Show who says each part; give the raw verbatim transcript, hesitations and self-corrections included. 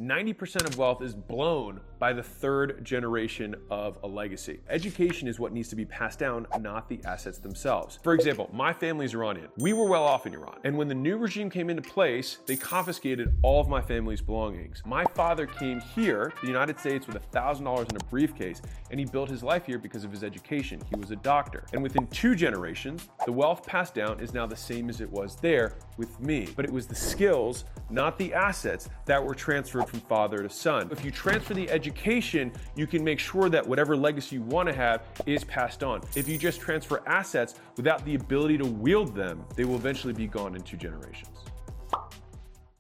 Speaker 1: ninety percent of wealth is blown by the third generation of a legacy. Education is what needs to be passed down, not the assets themselves. For example, my family is Iranian. We were well off in Iran. And when the new regime came into place, they confiscated all of my family's belongings. My father came here, the United States, with one thousand dollars in a briefcase, and he built his life here because of his education. He was a doctor. And within two generations, the wealth passed down is now the same as it was there with me. But it was the skills, not the assets, that were transferred from father to son. If you transfer the education, you can make sure that whatever legacy you want to have is passed on. If you just transfer assets without the ability to wield them, they will eventually be gone in two generations.